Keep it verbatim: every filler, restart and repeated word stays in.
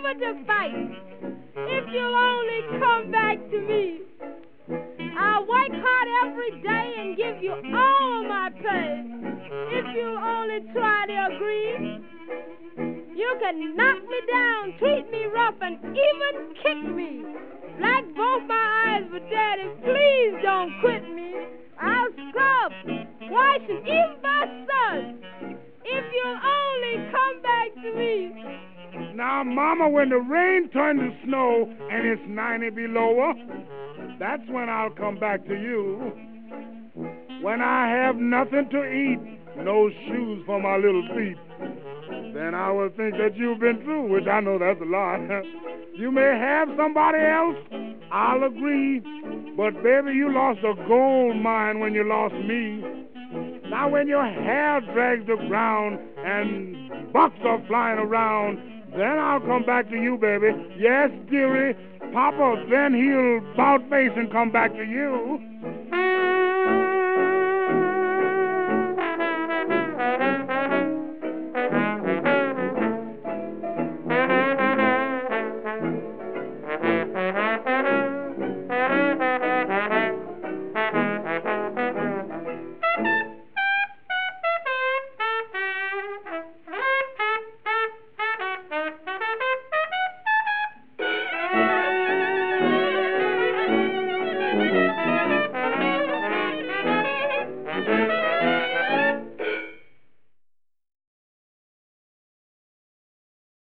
never to fight. If you'll only come back to me. I'll work hard every day and give you all of my pay. If you'll only try to agree. You can knock me down, treat me rough, and even kick me. Black both my eyes, but Daddy, please don't quit me. I'll scrub, wash, and even my son. If you'll only come back to me. Now, Mama, when the rain turns to snow and it's ninety below, that's when I'll come back to you. When I have nothing to eat, no shoes for my little feet, then I will think that you've been through, which I know that's a lie. You may have somebody else, I'll agree, but baby, you lost a gold mine when you lost me. Now when your hair drags the ground and bucks are flying around, then I'll come back to you, baby. Yes, dearie, Papa, then he'll bout face and come back to you.